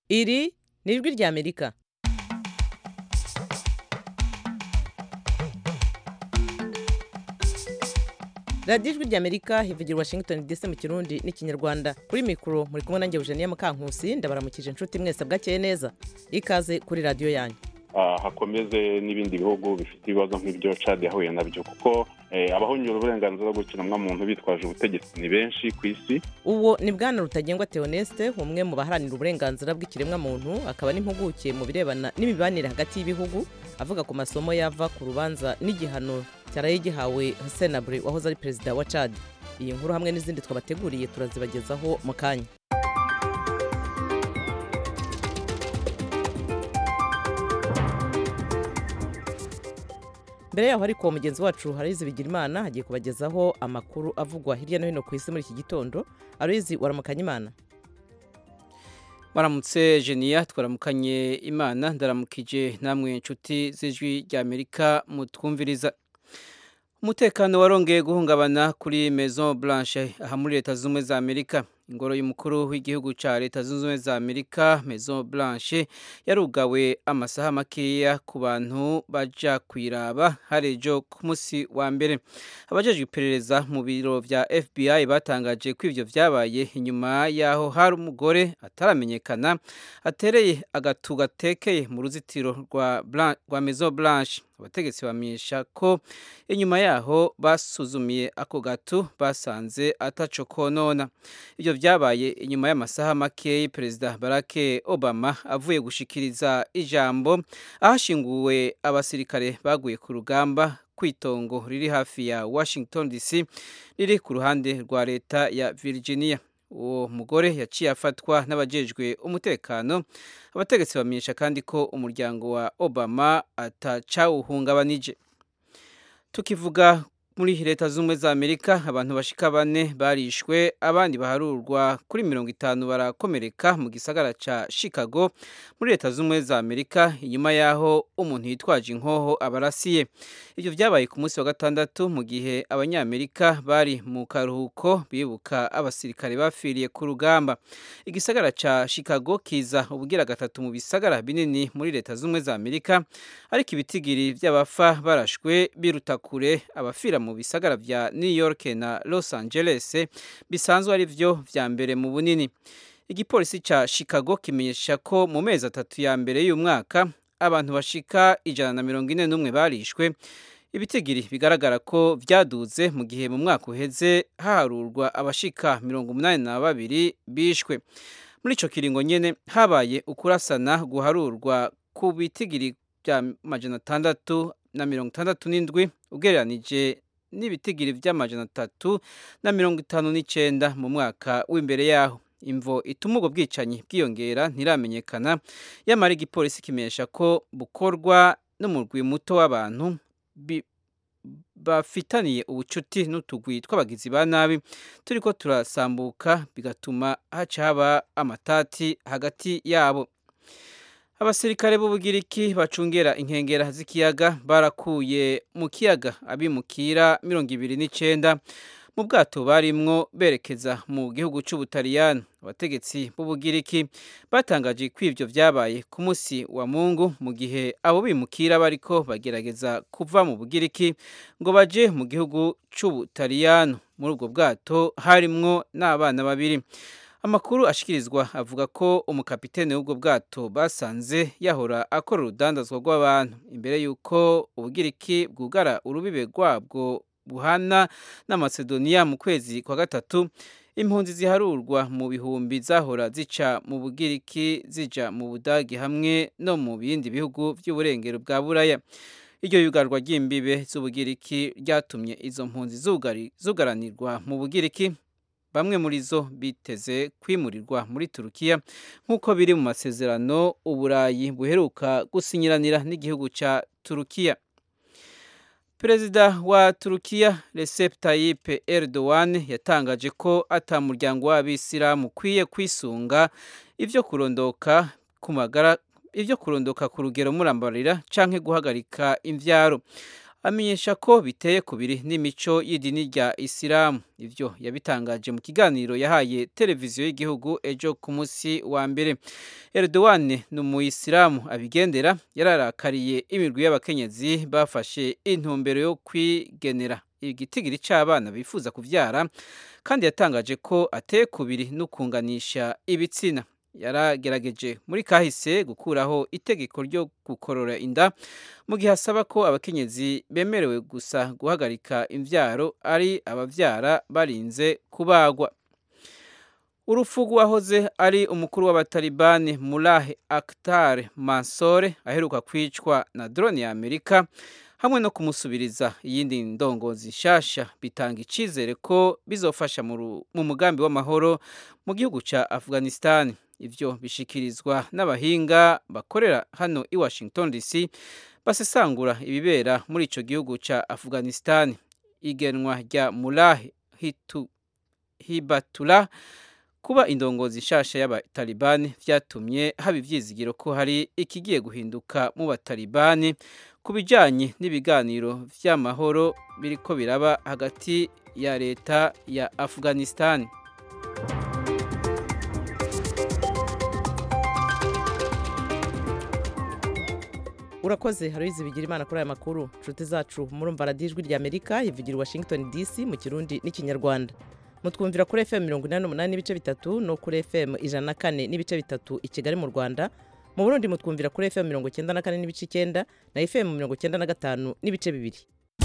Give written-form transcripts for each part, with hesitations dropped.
Iri ni ijwi ry'Amerika. radiyo ijwi ry'Amerika ivugira Washington DC mu Kirundi n'Ikinyarwanda. Kuri mikoro muri kumwe nanjye Eugenia Mukankusi, ndabaramukije inshuti mwese bwakeye neza. Ikaze kuri radiyo yanyu. Hakomeze n'ibindi bihugu bifite ibibazo nk'ibyo Chad yahuye nabyo, kuko abahonyura uburenganzira bwo muntu bitwaje ubutegetsi ni benshi ku isi. Uwo ni Bwana Rutagengwa Theoneste, umwe mu baharanira uburenganzira bw'ikiremwamuntu, akaba n'impuguke mu birebana n'imibanire hagati y'ibihugu, avuga ku masomo yava ku rubanza n'igihano cyaraye gihawe Hissène Habré wahoze ari perezida wa Chad. Iyi nkuru hamwe n'izindi twabateguriye turazibagezaho mu kanya. Mbere yaho ariko mugenzi wacu Aloyizi Bigirimana hagiye kubagezaho amakuru avugwa hirya no hino ku isi muri iki gitondo. Aloyizi, waramukanye Imana? Waramutse Genia, twaramukanye Imana. Ndaramukije namwe inshuti z'ijwi ry'Amerika mutwumviriza. Umutekano warongeye guhungabana kuri Maison Blanche aha muri Leta Zunze Ubumwe za Amerika. Ingoro y'umukuru w'igihugu ca Leta Zunze Ubumwe za Amerika, Maison Blanche, yarugawe amasaha makeya ku bantu baja kwiraba harejo ku musi wa mbere. Abajejwe iperereza mu biro vya FBI batangaje ko ivyo vyabaye inyuma yaho hari umugore ataramenyekana atereye agatu gatekeye mu ruzitiro rwa Maison Blanche. Abategetsi bamenyesha ko inyuma yaho basuzumiye ako gatu basanze ataco konona. Ivyo vyabaye inyuma y'amasaha make Perezida Barack Obama avuye gushikiriza ijambo ahashinguwe abasirikare baguye ku rugamba kwitongo riri hafi ya Washington DC riri ku ruhande rwa leta ya Virginia. Uwo mugore yaciye afatwa n'abajejwe umutekano. Abategetsi bamenyesha kandi ko umuryango wa Obama atacawuhungabanije. Tukivuga muri Leta Zunze Ubumwe za Amerika, abantu bashika 4 barishwe, abandi baharurwa kuri 50 barakomereka mu gisagara ca Chicago muri Leta Zunze Ubumwe za Amerika inyuma yaho umuntu yitwaje inkoho abarasiye. Ivyo vyabaye ku munsi wa gatandatu mu gihe abanyamerika bari mu karuhuko bibuka abasirikare bafiriye ku rugamba. Igisagara ca Chicago kiza ubugira gatatu mu bisagara binini muri Leta Zunze Ubumwe za Amerika, ariko ibitigiri vy'abafa barashwe biruta kure abafira mu bisagara vya New York na Los Angeles bisanzwe ari vyo vya mbere mu bunini. Igipolisi ca Chicago kimenyesha ko mu mezi 3 ya mbere y'umwaka abantu bashika 141 barishwe, ibitigiri bigaragara ko vyaduze mu gihe mu mwaka uheze haharurwa abashika 82 bishwe. Muri ico kiringo nyene habaye ukurasana guharurwa ku bitigiri vya 667 ugereranije n'ibitigiri vy'amajana 359 mu mwaka w'imbere yaho. Imvo ituma ubwo bwicanyi bwiyongera ntiramenyekana, yamara igipolisi kimenyesha ko bukorwa n'umurwi muto w'abantu bafitaniye ubucuti n'utugwi tw'abagizi ba nabi turiko turasambuka, bigatuma haca haba amatati hagati yabo. Abasirikare b'Ubugiriki bacungera inkengera z'ikiyaga barakuye mu kiyaga abimukira 29 mu bwato barimwo berekeza mu gihugu c'Ubutaliyano. Abategetsi b'Ubugiriki batangaje ko ivyo vyabaye ku musi wa Mungu mu gihe abo bimukira bariko bagerageza kuva mu Bugiriki ngo baje mu gihugu c'Ubutaliyano. Muri ubwo bwato harimwo n'abana 2. Amakuru ashikirizwa avuga ko umukapitene w'ubwo bwato basanze yahora akora urudandazwa rw'abantu imbere yuko Ubugiriki bwugara urubibe rwabwo buhana na Macedonia mu kwezi kwa gatatu. Impunzi ziharurwa mu bihumbi zahora zica mu Bugiriki zija mu Budagi hamwe no mu bindi bihugu vy'uburengero bwa Buraya. Iryo yugarwa ry'imbibe z'Ubugiriki ryatumye izo mpunzi zugaranirwa mu Bugiriki. Bamwe muri zo biteze kwimurirwa muri Turukiya nk'uko biri mu masezerano Uburayi buheruka gusinyiranira n'igihugu ca Turukiya. Perezida wa Turukiya Recep Tayyip Erdogan yatangaje ko atamuryango w'Abisilamu kwiye kwisunga ivyo kurondoka ku rugero murambarira canke guhagarika imvyaro. amenyesha ko biteye kubiri n'imico y'idini rya Isilamu. Ivyo yabitangaje mu kiganiro yahaye televiziyo y'igihugu ejo ku munsi wa mbere. Erdogan n'umuyisilamu abigendera yararakariye imirwi y'abakenyezi bafashe intumbero yo kwigenera igitigiri c'abana bifuza kuvyara, kandi yatangaje ko ateye kubiri no kunganisha ibitsina. Yaragerageje muri kahise gukuraho itegeko ryo gukorora inda, mu gihe asaba ko abakenyezi bemerewe gusa guhagarika imvyaro ari abavyara barinze kubagwa. Urupfu rw'uwahoze ari umukuru w'abatalibani Mullah Akhtar Mansour aheruka kwicwa na drone ya Amerika hamwe no kumusubiriza iyindi ndongozi nshasha bitanga icizere ko bizofasha mu mugambi w'amahoro mu gihugu ca Afghanistan. Ivyo bishikirizwa n'abahinga bakorera hano i Washington DC basesangura ibibera muri ico gihugu ca Afghanistan. Igenwa rya Mullah Hibatullah kuba indongozi nshasha y'abatalibani vyatumye haba ivyizigiro ko hari ikigiye guhinduka mu batalibani ku bijanye n'ibiganiro vy'amahoro biriko biraba hagati ya leta ya Afghanistan. Urakoze Haruizi bigira imana kuri aya makuru. Nshuti zacu murumva radiyo ijwi rya Amerika ivugira i Washington DC mu Kirundi n'Ikinyarwanda. Mutwumvira kuri FM 88 n'ibice bitatu no kuri FM 104 n'ibice bitatu i Kigali mu Rwanda. Mu Burundi mutwumvira kuri FM 94 n'ibice 9 na FM 95 n'ibice bibiri.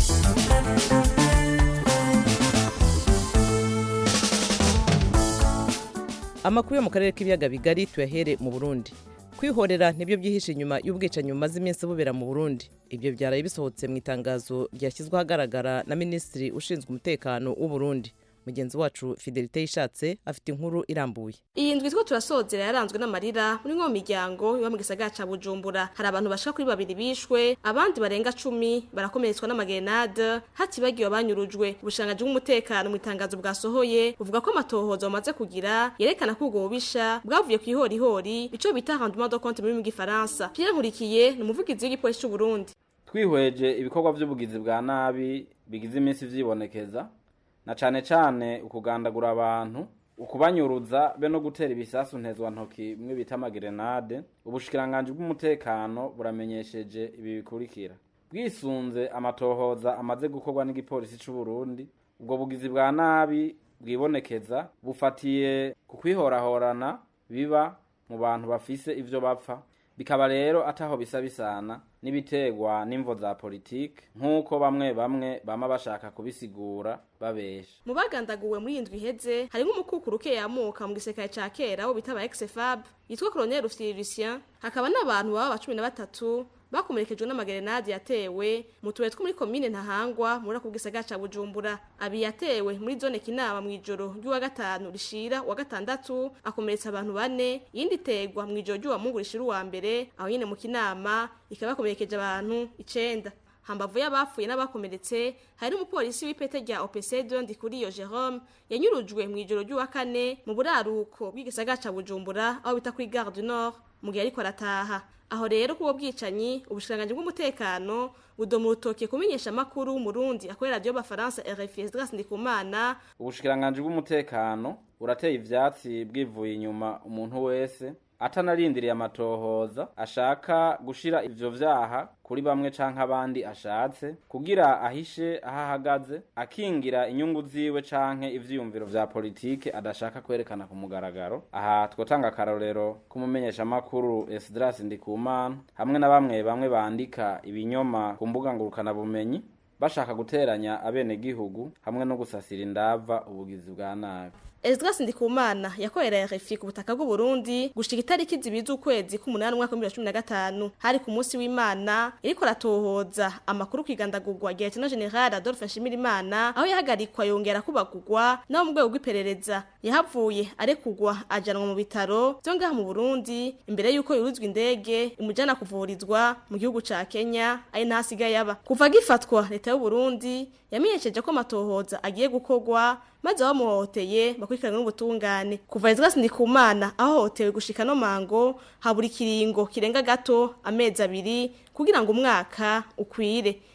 Amakuru yo mu karere k'ibiyaga bigari tuyahere mu Burundi. Kwihorera nibyo byihishe inyuma y'ubwicanyi bumaze iminsi bubera mu Burundi. Ibyo byaraye bisohotse mu itangazo ryashyizwe ahagaragara na Minisitiri ushinzwe umutekano w'u Burundi. Mugenzi wacu Fidelite Yishatse afite inkuru irambuye. Iyi ndwi two turasozera yaranzwe n'amarira muri nko miryango yo mu gisagara ca Bujumbura. Hari abantu bashaka kuri babiri bishwe, abandi barenga 10 barakomeretswa n'amagenade, hatibagiwe abanyurujwe. Ubushangaje bw'umutekano mu itangazo bwasohoye buvuga ko amatohozo bamaze kugira yerekana ko ubwo bubisha bwavuye ku ihorihori ico bita rendement de compte mu Gifaransa. Pierre Nkurikiye ni umuvugizi w'igipolisi cy'u Burundi. Twihweje ibikorwa by'ubugizi bwa nabi bigize iminsi vyibonekeza na cane ukugandagura abantu, ukubanyuruza be no gutera ibisasu ntezwa ntoki mwe bita amagerenade. Ubushikiranganje bw'umutekano buramenyesheje ibi bikurikira: bwisunze amatohoza amaze gukorwa n'igipolisi cy'u Burundi, ubwo bugizi bwa nabi bwibonekeza bufatiye ku kwihorahorana biba mu bantu bafise ivyo bapfa, bikaba rero ataho bisabisana nibitegwa n'imvo za politike nkuko bamwe bama bashaka kubisigura babesha. Mu bagandaguwe muri indwi heze harimo umukukuru yamuka mu gisekaye ca kera wo bitaba XFAB yitwa Colonel Lucien, hakaba n'abantu baba 13 bakomerekejwe n'amagerenade yatewe mu tuwe two muri commune Ntahangwa muri ako gisagara ca Bujumbura. Abi yatewe muri zone Kinama mu ijoro ry'uwa gatanu rishira wa gatandatu akomeretsa abantu 4, yindi tegwa mu ijoro ry'uwa Mungu rishira uwa mbere aho nyine mu Kinama ikabakomerekeje abantu 9. Hambavu y'abapfuye n'abakomeretse hari umupolisi w'ipete rya OPC Ndikuriyo Jerome yanyurujwe mu ijoro ry'uwa 4 mu buraruko bw'igisagara ca Bujumbura aho bita kuri Gare du Nord mu gihe ariko arataha. Aho rero kubo bwicanyi ubushikiranganje bw'umutekano budomu rutoke kumenyesha makuru Murundi akorera radio Bafaransa RFI Esdras Ndikumana. Ubushikiranganje bw'umutekano urateye ivyatsi bwivuye inyuma umuntu wese atanarindiriye amatohoza ashaka gushira ivyo vyaha kuri bamwe canke abandi ashatse kugira ahishe ahahagaze, akingira inyungu ziwe canke ivyiyumviro vya politike adashaka kwerekana ku mugaragaro. Aha twotanga karorero kumumenyesha makuru Esdras Ndikumana hamwe na bamwe bandika ibinyoma ku mbuga ngurukana bumenyi bashaka guteranya abene gihugu hamwe no gusasira indava ubugizi bwa nabi. Esdras Ndikumana yakorera RFI ku butaka bw'u Burundi gushika itariki zibiza ukwezi k'umunani mwaka 2015 hari ku munsi w'Imana iriko ratohoza amakuru kwigandagurwa rya Lieutenant General Adolphe Nshimirimana aho yahagarikwa yongera kubagurwa naho mu rwego rw'iperereza yahavuye arekugwa ajanwa mu bitaro byo ngaha mu Burundi imbere yuko yuruzwa indege imujana kuvurizwa mu gihugu ca Kenya ari ntasigaye yaba. Kuva gifatwa leta y'u Burundi yamenyesheje ko amatohoza agiye gukorwa maze bamuhoteye bakurikirana n'ubutungane. Kuva Esdras Ndikumana ahotewe gushika no mango haburi kiringo kirenga gato amezi 2 kugira ngo umwaka ukwire.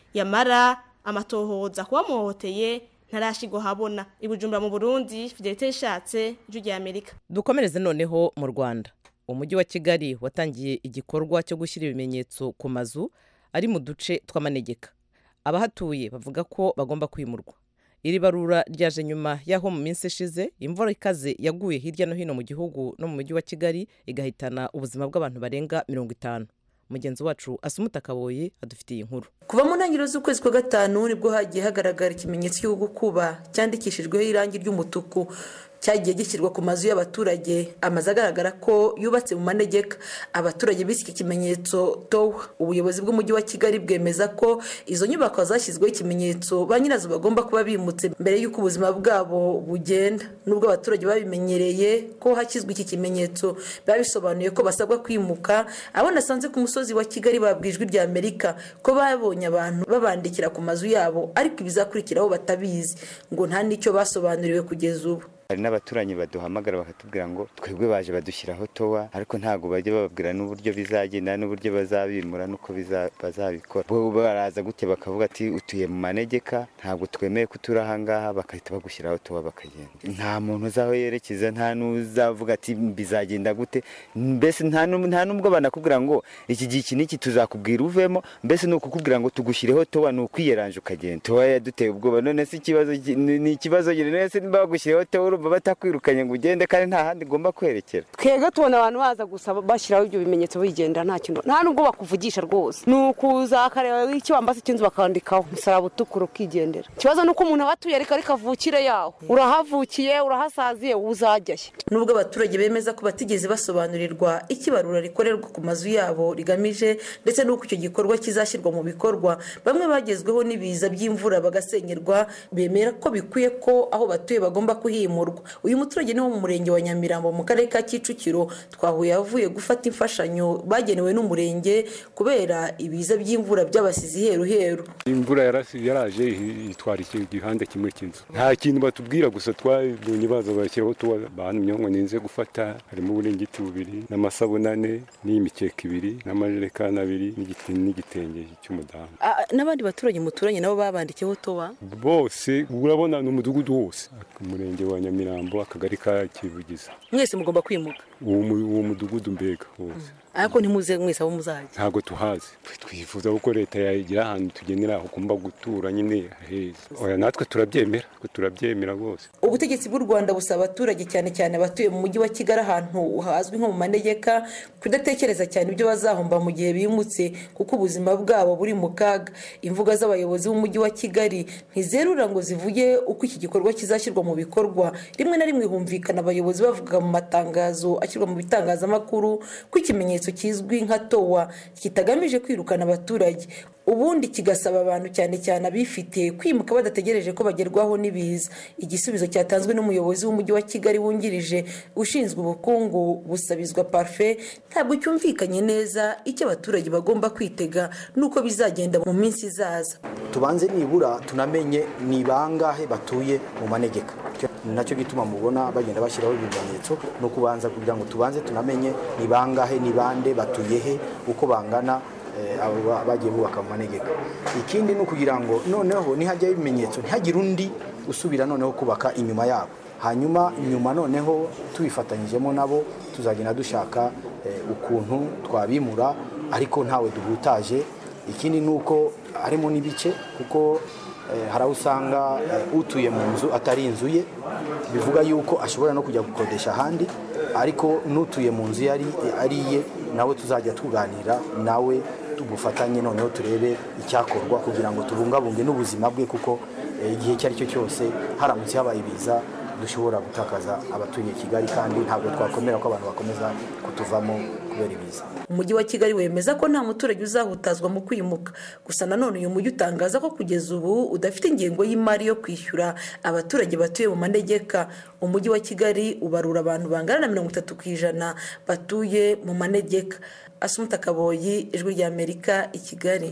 yamara amatohoza kuba muhohoteye ntarashigwa habona. Ibujumbura mu Burundi, Fidelite Ishatse, Ijwi rya Amerika. Dukomereze noneho mu Rwanda. Umujyi wa Kigali watangiye igikorwa cyo gushyira ibimenyetso ku mazu ari mu duce tw'amanegeka. Abahatuye bavuga ko bagomba kwimurwa. Iri barura ryaje nyuma y'aho mu minsi ishize imvura ikaze yaguye hirya no hino mu gihugu no mu mujyi wa Kigali igahitana ubuzima bw'abantu barenga 50. Mugenzi wacu Asumuta Kaboyi adufitiye inkuru. Kuva mu ntangiriro z'ukwezi kwa gatanu nibwo hagiye hagaragara ikimenyetso cyo gukuba cyandikishijweho irangi ry'umutuku cyagiye gishyirwa ku mazu y'abaturage, amazu agaragara ko yubatse mu manegeka. Abaturage bise iki kimenyetso towa. Ubuyobozi bw'umujyi wa Kigali bwemeza ko izo nyubako zashyizweho ikimenyetso ba nyirazo bagomba kuba bimutse mbere y'uko ubuzima bwabo bugenda. Nubwo abaturage babimenyereye ko hashyizwe iki kimenyetso, babisobanuye ko basabwa kwimuka. Abo nasanze ku musozi wa Kigali babwijwe rya Amerika ko babonye abantu babandikira ku mazu yabo, ariko ibizakurikiraho batabizi, ngo nta nicyo basobanuriwe kugeza ubu. Hari n'abaturanyi baduhamagara bakatubwira ngo twebwe baje badushyiraho towa, ariko ntago bajye bababwira n'uburyo bizagenda n'uburyo bazabimura nuko bazabikora. Bo baraza gute bakavuga ati utuye mu manegeka, ntabwo twemeye kutura ahangaha, bakahita bagushyiraho towa bakagenda. Nta muntu uzaho yerekeza, nta n'uzavuga ati bizagenda gute. Mbese nta nubwo banakubwira ngo iki gihe iki niki tuzakubwira uvemo, mbese no kukubwira ngo tugushireho towa ni ukwiyeranje ukagenda. Towa yaduteye ubwoba, none se ikibazo ni ikibazo none se bagushyiraho towa batakwirukanye ngo ugende kandi nta handi ngomba kwerekera. Twege tubona abantu baza gusa bashyiraho ibyo bimenyetso bigenda nta kintu, nta nubwo bakuvugisha rwose. Nukuza akareba icyo bambase cy'inzu bakandikaho umusaraba utukura ukigendera. Ikibazo nuko umuntu abatuye ariko avukire yaho, urahavukiye urahasaziye uzajyahe. Nubwo abaturage bemeza ko batigeze basobanurirwa ikibarura rikorerwa ku mazu yabo rigamije ndetse nuko icyo gikorwa kizashyirwa mu bikorwa, bamwe bagezweho n'ibiza by'imvura bagasenyerwa, bemera ko bikwiye ko aho batuye bagomba kuhimurwa. Uyu muturage ni wo mu murenge wa Nyamirambo mu karere ka Kicukiro, twahuye avuye gufata imfashanyo bagenewe n'umurenge kubera ibiza by'imvura by'abasizi heru. Imvura yaraje itwara igihande kimwe cy'inzu. Nta kintu batubwira, gusa twabonye baza bashyiraho tubantumye ngo ninze gufata, harimo uburingiti 2 n'amasabunane n'imikeka 2 n'amajerekani 2 n'igitenge cy'umudamu. N'abandi baturage muturanye nabo babandikiyeho towa bose, urabona n'umudugudu wose, umurenge wa Nyamirambo, akagari ka Kivugiza. Mwese mugomba kwimuka uwo mudugudu mbega wose. Ariko ntimuze mwese abo muzaje. Ntago tuhazi. Twifuza uko leta yagira ahantu tugenera aho kumba gutura nyine heza. Oya natwe turabyemera rwose. Ubutegetsi bw'u Rwanda busaba abaturage cyane cyane abatuye mu mujyi wa Kigali ahantu hazwi nko mu manegeka kudatekereza cyane ibyo bazahomba mu gihe bimutse, kuko ubuzima bwabo buri mu kaga. Imvuga z'abayobozi b'umujyi wa Kigali ntizerura ngo zivuge uko iki gikorwa kizashyirwa mu bikorwa. Rimwe na rimwe humvikana abayobozi bavuga mu matangazo ashyirwa mu bitangazamakuru ko ikimenyetso kizwi nka towa kitagamije kwirukana abaturage, ubundi kigasaba abantu cyane cyane abifite kwimuka badategereje ko bagerwaho n'ibiza. Igisubizo cyatanzwe n'umuyobozi w'umujyi wa Kigali wungirije ushinzwe ubukungu Busabizwa Parfait ntabwo cyumvikanye neza icyo abaturage bagomba kwitega nuko bizagenda mu minsi izaza. Tubanze nibura tunamenye ni bangahe batuye mu manegeka, nacyo gituma mubona bagenda bashyiraho ibimenyetso no kubanza kugira ngo tubanze tunamenye ni bangahe, ni bande, batuye he, uko bangana, abo bagiye bubaka mu manegeka. Ikindi ni ukugira ngo noneho nihajyaho ibimenyetso ntihagire undi usubira noneho kubaka inyuma yabo. Hanyuma inyuma noneho tubifatanyijemo nabo tuzagenda dushaka ukuntu twabimura ariko ntawe duhutaje. Ikindi nuko harimo n'ibice, kuko haraho usanga utuye mu nzu atari inzu ye, bivuga yuko ashobora no kujya gukodesha ahandi, ariko n'utuye mu nzu ari ye nawe tuzajya tuganira nawe tugufatanye noneho turebe icyakorwa kugira ngo tubungabunge n'ubuzima bwe, kuko igihe icyo ari cyo cyose haramutse habaye ibiza dushobora gutakaza abatuye Kigali kandi ntabwo twakomera ko abantu bakomeza kutuvamo kubera ibiza. Umujyi wa Kigali wemeza ko nta muturage uzahutazwa mu kwimuka, gusa nanone uyu mujyi utangaza ko kugeza ubu udafite ingengo y'imari yo kwishyura abaturage batuye mu manegeka. Umujyi wa Kigali ubarura abantu bangana na 30% batuye mu manegeka. Asumuta Kaboyi, Ijwi rya Amerika, i Kigali.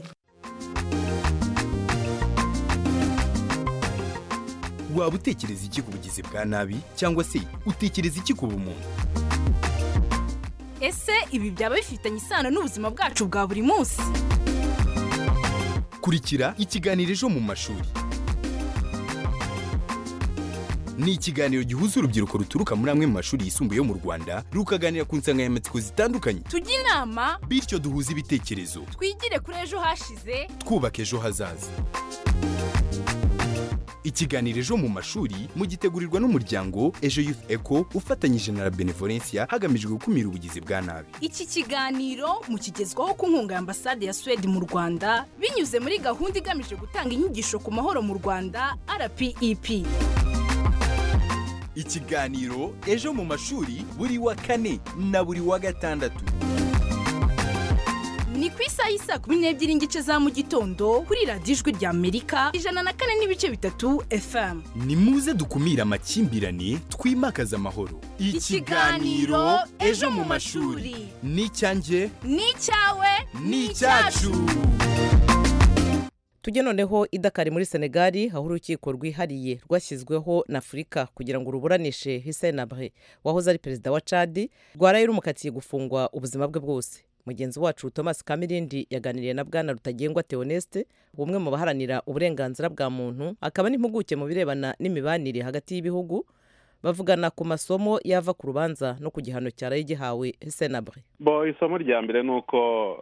Waba utekereza iki ku bugizi bwa nabi cyangwa se utekereza iki ku bumuntu? Ese ibi byaba bifitanye isano n'ubuzima bwacu bwa buri munsi? kurikira ikiganiro ejo mu mashuri. Ni ikiganiro gihuza urubyiruko ruturuka muri amwe mu mashuri yisumbuye yo mu Rwanda rukaganira ku nsanganyamatsiko zitandukanye. Tujye inama bityo duhuze ibitekerezo. Twigire kuri ejo hashize twubaka ejo hazaza. Ikiganiro ejo mu mashuri mugitegurirwa n'umuryango Ejo Youth Echo ufatanyije na Benevolencia hagamijwe gukumira ubugizi bwa nabi. Iki kiganiro mukigezwaho ku nkunga ya Ambasade ya Sweden mu Rwanda binyuze muri gahunda igamije gutanga inyigisho ku mahoro mu Rwanda RPEP. Ikiganiro ejo mu mashuri buri wa kane na buri wa gatandatu. Ni ku isaha y'isa 12:30 za mu gitondo kuri Radio Ijwi rya Amerika 104.3 FM. Ni muze dukumira amakimbirane twimakaza amahoro. Ikiganiro ejo mu mashuri ni cyanjye ni cyawe ni cyacu. Tujye noneho i Dakar muri Senegal aho urukiko rwihariye rwashyizweho na Afurika kugira ngo ruburanishe Hissène Habré wahoze ari perezida wa Chad rwaraye rumukatiye gufungwa ubuzima bwe bwose. Mugenzi wacu Thomas Kamirindi yaganiriye na Bwana Rutagengwa Theoneste umwe mu baharanira uburenganzira bwa muntu akaba n'impuguke mu birebana n'imibanire hagati y'ibihugu bavugana ku masomo yava ku rubanza no ku gihano cyaraye gihawe Hissène Habré. Isomo rya mbere nuko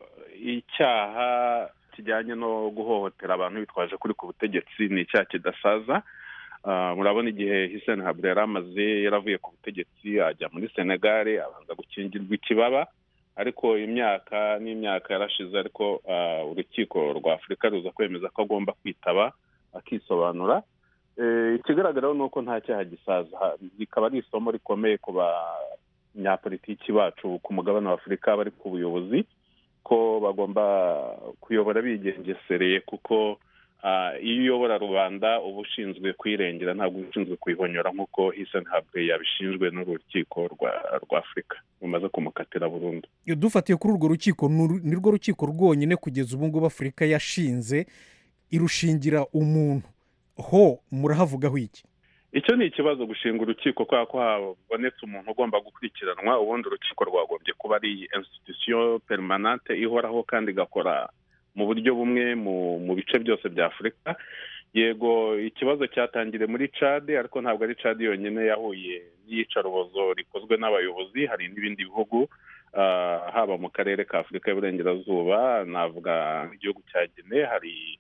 icyaha kijyanye no guhohotera abantu bitwaje kuri ku butegetsi ni icyaha kidasaza. Murabona igihe Hissène Habré yaravuye ku butegetsi ajya muri Senegal abanza gukingirwa ikibaba, ariko imyaka n'imyaka yarashize, ariko urukiko rwa Afurika ruza kwemeza ko agomba kwitaba akisobanura. Ikigaragaraho nuko nta cyaha gisaza, bikaba ari isomo rikomeye ku banyapolitiki bacu ku mugabane wa Afurika bari ku buyobozi ko bagomba kuyobora bigengesereye, kuko iyo uyobora rubanda uba ushinzwe kwirengera ntabwo ushinzwe kuyihonyora nk'uko Hissène Habré yabishinzwe n'urukiko rwa Afurika rumaze kumukatira burundu. Iyo dufatiye kuri urwo rukiko ni rwo rukiko rwonyine kugeza ubu ngubu Afurika yashinze irushingira umuntu, ho murahavugaho iki? Icyo ni ikibazo gushinga urukiko kubera ko habonetse umuntu ugomba gukurikiranwa. Ubundi urukiko rwagombye kuba ari institution permanente ihoraho kandi igakora mu buryo bumwe mu bice byose bya Afurika. Yego ikibazo cyatangire muri Chad, ariko ntabwo ari Chad yonyine yahuye n'iyicarubozo rikozwe n'abayobozi. Hari n'ibindi bihugu haba mu karere ka Afurika y'Uburengerazuba, navuga nk'igihugu cya Guinea, hari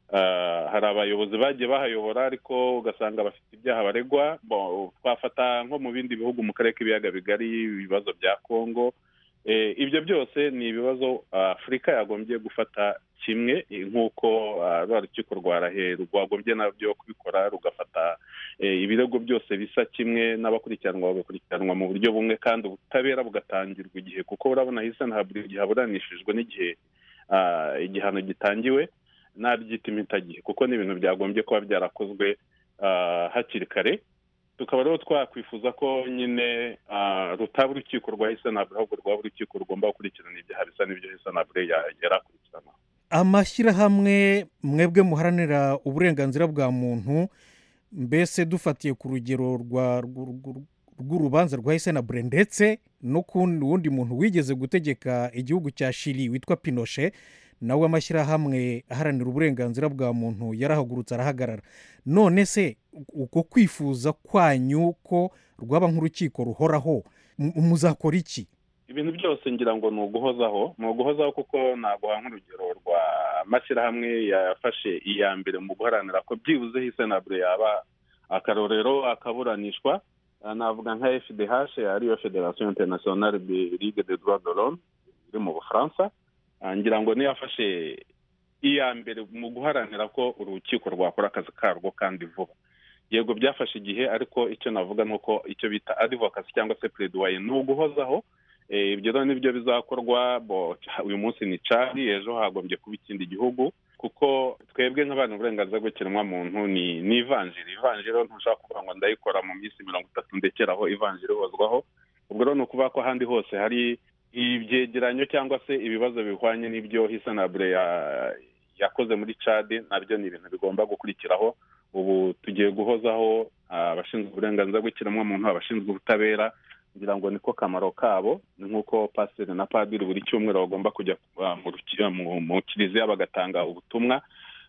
abayobozi bagiye bahayobora ariko ugasanga bafite ibyaha baregwa. Twafata nko mu bindi bihugu mu karere k'ibiyaga bigari, ibibazo bya Congo. Ibyo byose ni ibibazo Afurika yagombye gufata kimwe, nk'uko urukiko rwagombye nabyo kubikora, rugafata ibirego byose bisa kimwe n'abakurikiranwa bagakurikiranwa mu buryo bumwe kandi ubutabera bugatangirwa igihe, kuko urabona Hissène Habré igihe aburanishijwe n'igihe igihano gitangiwe nabyita impitagihe, kuko ni ibintu byagombye kuba byarakozwe hakiri kare. Tukaba rero twakwifuza ko nyine rutaba urukiko rwa Hissène Habré, ahubwo rwaba urukiko rugomba gukurikirana ibyaha bisa n'ibyo Hissène Habré yarakurikirana. Amashyirahamwe mwebwe muharanira uburenganzira bwa muntu, mbese dufatiye ku rugero rw'urubanza rwa Hissène Habré ndetse no ku wundi muntu wigeze gutegeka igihugu cya Chili witwa Pinochet, nawe amashyirahamwe aharanira uburenganzira bwa muntu yarahagurutse arahagarara. None se uko kwifuza kwanyu ko rwaba nk'urukiko ruhoraho muzakora iki? Ibintu byose ngira ngo ni uguhozaho kuko naguha nk'urugero rwa mashyirahamwe yafashe iya mbere mu guharanira ko byibuze Hissène Habré yaba akarorero akaburanishwa. Navuga nka FDH, ariyo Fédération Internationale de Ligue des Droits de l'Homme iri mu Bufaransa. Ngira ngo niyo yafashe iya mbere mu guharanira ko urukiko rwakora akazi karwo kandi vuba. Yego byafashe igihe, ariko icyo navuga nuko icyo bita advocacy cyangwa se plaidoyer ni uguhozaho. Ibyo rero nibyo bizakorwa. Uyu munsi ni Chad, ejo hagombye kuba ikindi gihugu, kuko twebwe nk'abantu uburenganzira bw'ikiremwamuntu ni ivanjiri. Ivanjiri ntushaka kuvuga ngo ndayikora mu minsi 30 ndekeraho ivanjiri hozwaho. Ubwo rero ni ukuvuga ko ahandi hose hari ibyegeranyo cyangwa se ibibazo bihwanye n'ibyo Hissène Habré yakoze muri Chad, nabyo ni ibintu bigomba gukurikiraho. Ubu tugiye guhozaho abashinzwe uburenganzira bw'ikiremwamuntu, abashinzwe ubutabera, ngira ngo niko kamaro kabo. Ni nk'uko pasiteri na padiri buri cyumweru bagomba kujya mu kiliziya bagatanga ubutumwa.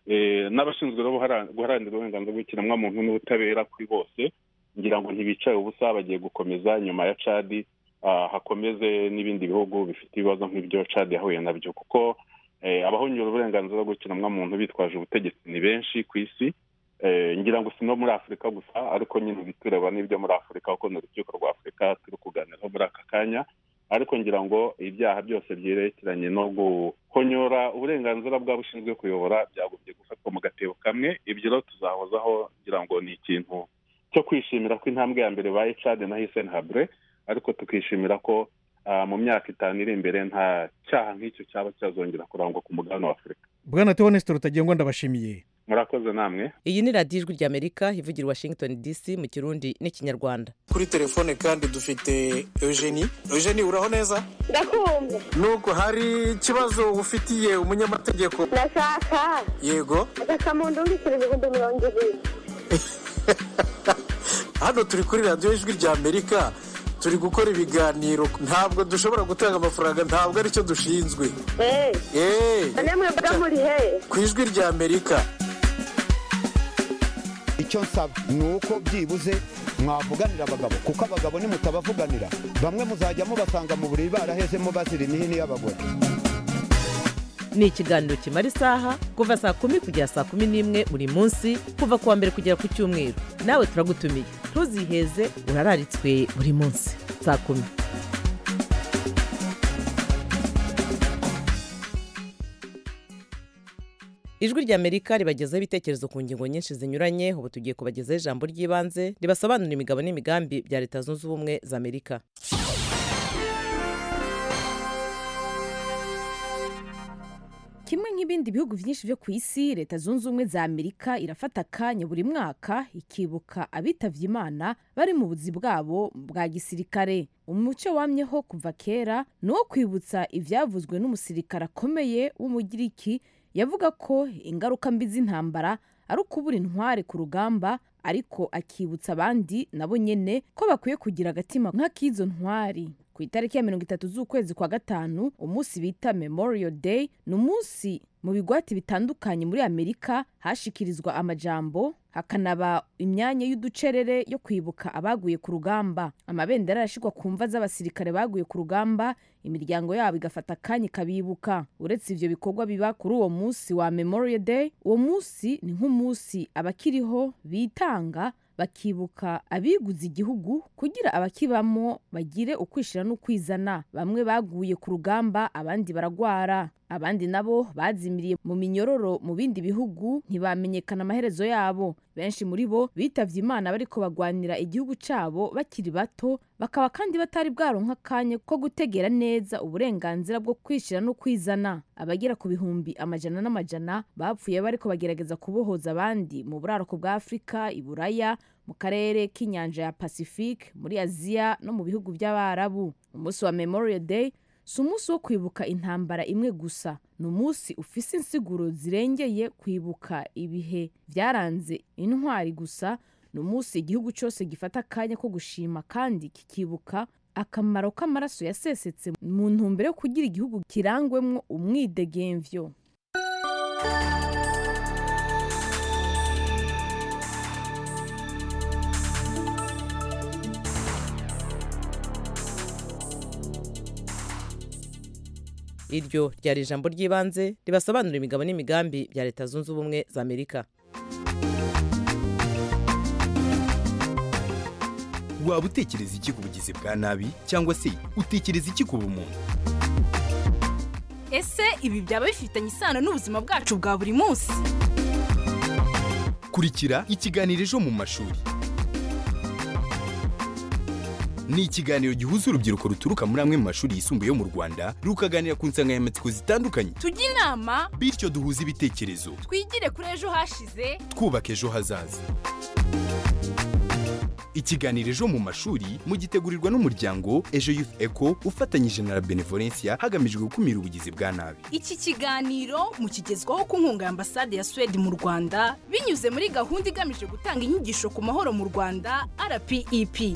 n'abashinzwe guharanira uburenganzira bw'ikiremwamuntu n'ubutabera kuri bose ngira ngo ntibicaye ubusa bagiye gukomeza nyuma ya Chad hakomeze n'ibindi bihugu bifite ibibazo nk'ibyo Chad yahuye nabyo kuko abahonyora uburenganzira bw'ikiremwamuntu bitwaje ubutegetsi ni benshi ku isi ngira ngo si no muri Afurika gusa ariko nyine bitureba n'ibyo muri Afurika kuko n'urukiko rwa Afurika turi kuganiraho muri aka kanya ariko ngira ngo ibyaha byose byerekeranye no guhonyora uburenganzira bw'abashinzwe kuyobora byagomye gufatwa mu gatebo kamwe ibyo rero tuzahozaho ngira ngo ni ikintu cyo kwishimira ko intambwe ya mbere baye Chad na Hissène Habré ariko tukishimira ko mu myaka 5 iri imbere nta cyaha nk'icyo cyaba cyazongera kurangwa ku mugabane wa Afurika. Bwana Theoneste Rutagengwa ndabashimiye. Murakoze namwe. Iyi ni radiyo ijwi ry'Amerika ivugira Washington DC mu Kirundi n'Ikinyarwanda. Kuri telefone kandi dufite Eugenie. Eugenie uraho neza? Ndakumva. Nuko hari ikibazo ufitiye umunyamategeko? Ndashaka. Yego. Ndakamuntu uri ibihumbi 20. Hano turi kuri radiyo ijwi ry'Amerika turi gukora ibiganiro ntabwo dushobora gutanga amafaranga ntabwo aricyo dushinzwe. Namwe mbaga muri he? Ku ijwi ry'Amerika. Icyo nsaba ni uko byibuze mwavuganira abagabo kuko abagabo nimutabavuganira bamwe muzajya mubasanga mu buriri barahezemo bazira imihini y'abagore. Ni ikiganiro kimara isaha kuva saa 10 kugera saa 11 buri munsi kuva kuwa mbere kugera ku cyumweru. Nawe turagutumiye ntuziheze urararitswe buri munsi saa 10. Ijwi ry'Amerika ribagezaho ibitekerezo ku ngingo nyinshi zinyuranye. Ubu tugiye kubagezaho ijambo ry'ibanze ribasobanurira imigabo n'imigambi bya Leta Zunze Ubumwe za Amerika. Kimwe nk'ibindi bihugu byinshi byo ku isi, Leta Zunze Ubumwe za Amerika irafata akanya buri mwaka ikibuka abitavye Imana bari mu buzi bwabo bwa gisirikare. Umuco wamyeho kuva kera ni wo kwibutsa ivyavuzwe n'umusirikare akomeye w'umugiriki yavuga ko ingaruka mbi z'intambara ari ukubura intware ku rugamba, ariko akibutsa abandi nabo nyene ko bakwiye kugira agatima nk'akizo ntwari. Ku itariki ya 30 z'ukwezi kwa gatanu, umunsi bita Memorial Day, ni umunsi mu bigwati bitandukanye muri Amerika hashikirizwa amajambo, hakanaba imyanya y'uducerere yo kwibuka abaguye ku rugamba. Amabendera arashirwa ku mva z'abasirikare baguye ku rugamba, imiryango yabo igafata akanya kabibuka. Uretse ivyo bikorwa biba kuri uwo munsi wa Memorial Day, uwo munsi ni nk'umunsi abakiriho bitanga bakibuka abiguze igihugu kugira abakibamo bagire ukwishira no kwizana. Bamwe baguye ku rugamba, abandi baragwara, abandi nabo bazimiriye mu minyororo mu bindi bihugu ntibamenyekana amaherezo yabo. Benshi muri bo bitavye Imana bariko bagwanira igihugu cabo bakiri bato, bakaba kandi batari bwaronka akanya ko gutegera neza uburenganzira bwo kwishira no kwizana. Abagera ku bihumbi amajana n'amajana bapfuye bariko bagerageza kubohoza abandi mu buraruko bwa Afrika, Iburaya, mu karere k'inyanja ya Pacific, muri Aziya no mu bihugu by'Abarabu. Umunsi wa Memorial Day si umunsi wo kwibuka intambara imwe gusa, ni umunsi ufise insiguro zirengeye kwibuka ibihe byaranze intwari gusa. Ni umunsi igihugu cyose gifata akanya ko gushima kandi kikibuka akamaro k'amaraso yasesetse mu ntumbero yo kugira igihugu kirangwemwo umwidegemvyo. Iryo ryari ijambo ry'ibanze ribasobanurira imigabo n'imigambi bya Leta Zunze Ubumwe za Amerika. Waba utekereza iki ku bugizi bwa nabi cyangwa se utekereza iki ku bumuntu? Ese ibi byaba bifitanye isano n'ubuzima bwacu bwa buri munsi? Kurikira ikiganiro Ejo mu mashuri. Ni ikiganiro gihuza urubyiruko ruturuka muri amwe mu mashuri yisumbuye yo mu Rwanda rukaganira ku nsanganyamatsiko zitandukanye. Tujye inama bityo duhuze ibitekerezo. Twigire kuri ejo hashize, twubaka ejo hazaza. Ikiganiro Ejo mu mashuri mugitegurirwa n'umuryango Ejo Youth Eco ufatanyije na Benevolencia hagamijwe gukumira ubugizi bwa nabi. Iki kiganiro mukigezwaho ku nkunga ya Ambasade ya Sweden mu Rwanda binyuze muri gahunda igamije gutanga inyigisho ku mahoro mu Rwanda RPEP.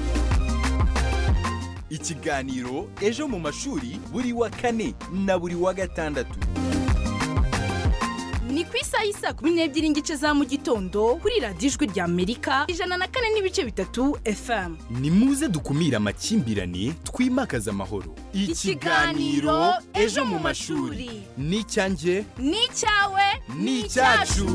Ikiganiro Ejo mu mashuri buri wa kane na buri wa gatandatu. ni ku isaha y'isa 12 n'igice za mu gitondo kuri radiyo ijwi rya Amerika 104.3 FM. ni muze dukumire amakimbirane twimakaza amahoro. Ikiganiro Ejo mu mashuri. ni icyanjye Ni icyawe, ni icyacu.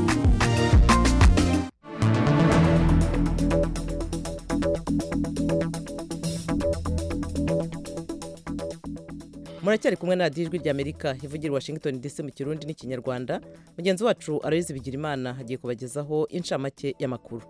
muracyari kumwe na radiyo ijwi rya Amerika ivugira Washington DC mu kirundi n'ikinyarwanda. Mugenzi wacu Aloyizi Bigirimana hagiye kubagezaho inshamake y'amakuru.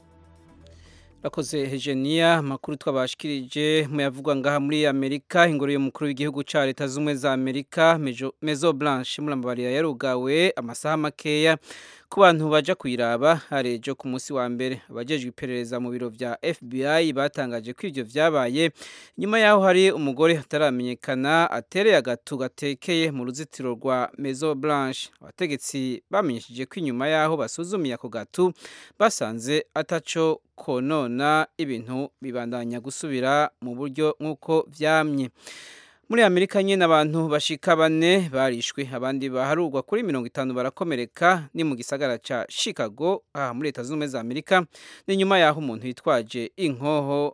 Rakoze Hegenia, amakuru twabashikirije muyavugwa ngaha muri Amerika. Ingoro y'umukuru w'igihugu ca Leta z'Ubumwe za Amerika Maison Blanche murambabarira yarugawe amasaha makeya ku bantu baja kuyiraba harejo ku munsi wa mbere. Abajejwe iperereza mu biro vya FBI batangaje ko ivyo vyabaye nyuma yaho hari umugore ataramenyekana atereye agatu gatekeye mu ruzitiro rwa Maison Blanche. Abategetsi bamenyesheje ko inyuma yaho basuzumiye ako gatu basanze ataco konona ibintu bibandanya gusubira mu buryo nk'uko vyamye. Muri Amerika nyene abantu bashika 4 barishwe, abandi baharurwa kuri 50 barakomereka ni mu gisagara ca Chicago muri Leta z'Ubumwe za Amerika. Ni nyuma yaho umuntu yitwaje inkoho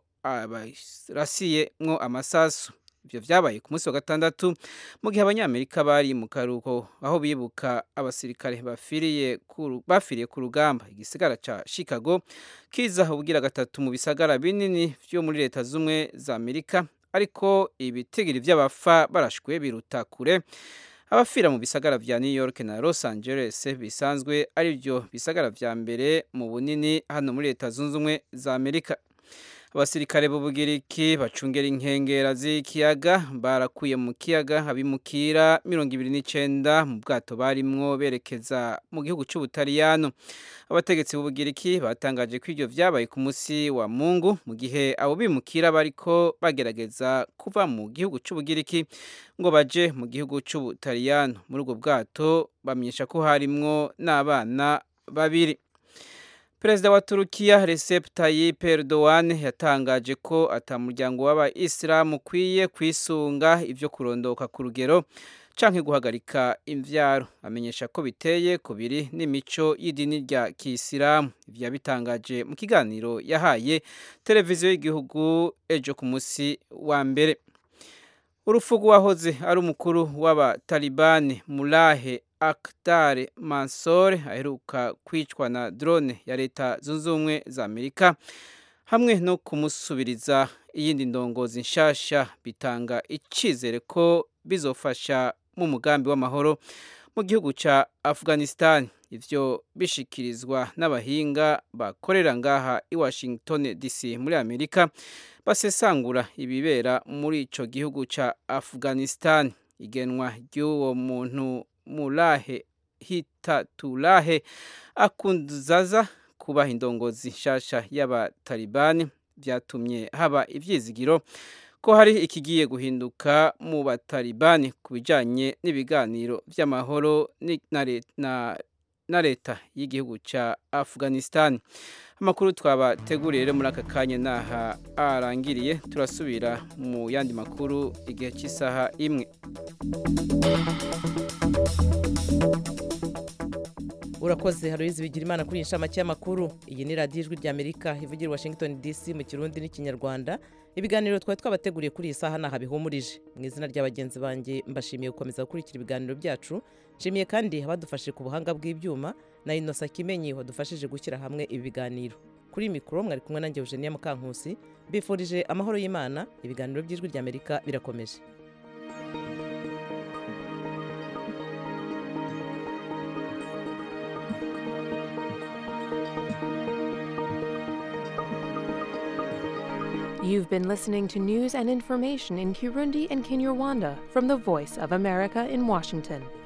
abarasiyemwo amasasu. Ivyo vyabaye ku munsi wa gatandatu mu gihe abanyamerika bari mu karuhuko aho bibuka abasirikare bafiriye ku rugamba. Igisagara ca Chicago kiza ubugira gatatu mu bisagara binini vyo muri Leta z'Ubumwe za Amerika, ariko ibitigiri vy'abafa barashwe biruta kure abafira mu bisagara vya New York na Los Angeles bisanzwe ari byo bisagara vya mbere mu bunini hano muri Leta zunze ubumwe za Amerika. Abasirikare b'Ubugiriki bacungera inkengera z'ikiyaga barakuye mu kiyaga abimukira 29 mu bwato barimwo berekeza mu gihugu c'Ubutaliyano. Abategetsi b'Ubugiriki batangaje ko ivyo vyabaye ku munsi wa Mungu mu gihe abo bimukira bariko bagerageza kuva mu gihugu c'Ubugiriki ngo baje mu gihugu c'Ubutaliyano. Muri ubwo bwato bamenyesha ko harimwo n'abana babiri. Perezida wa Turukiya Recep Tayyip Erdogan yatangaje ko atamuryango w'Abayisilamu kwiye kwisunga ivyo kurondoka ku rugero canke guhagarika imvyaro. Amenyesha ko biteye kubiri n'imico y'idini rya Kisilamu. Ivyo yabitangaje mu kiganiro yahaye televiziyo y'igihugu ejo ku munsi wa mbere. Urupfu rw'uwahoze ari umukuru w'Abatalibani Mullah Akhtar Mansour aheruka kwicwa na drone ya Leta zunze ubumwe za Amerika hamwe no kumusubiriza iyindi ndongozi nshasha bitanga icizere ko bizofasha mu mugambi w'amahoro mu gihugu ca Afghanistan. Ivyo bishikirizwa n'abahinga bakorera ngaha i Washington DC muri Amerika basesangura ibibera muri ico gihugu ca Afghanistan. Igenwa ry'uwo muntu Mulahe Hitatulahe akunzaza kuba indongozi nshasha y'Abatalibani vyatumye haba ivyizigiro ko hari ikigiye guhinduka mu Batalibani kubijanye n'ibiganiro vy'amahoro na leta y'igihugu ca Afghanistan. Amakuru twabateguriye rero muri aka kanya naha arangiriye. Turasubira mu yandi makuru igihe cy'isaha 1. Urakoze Aloyizi Bigirimana kuri inshamake y'amakuru. Iyi ni radiyo ijwi rya Amerika ivugira Washington DC mu kirundi n'ikinyarwanda. Ibiganiro twabateguriye kuri iyi saha naha bihumurije. Mu izina ry'abagenzi banjye mbashimiye gukomeza gukurikira ibiganiro byacu. Nshimiye kandi abadufashije ku buhanga bw'ibyuma na Innocent Kimenyi wadufashije gushyira hamwe ibi biganiro. Kuri mikoro mwari kumwe nanjye Eugenia Mukankusi. Bifurije amahoro y'Imana. Ibiganiro by'ijwi rya Amerika birakomeje. You've been listening to news and information in Kirundi and Kinyarwanda from the Voice of America in Washington.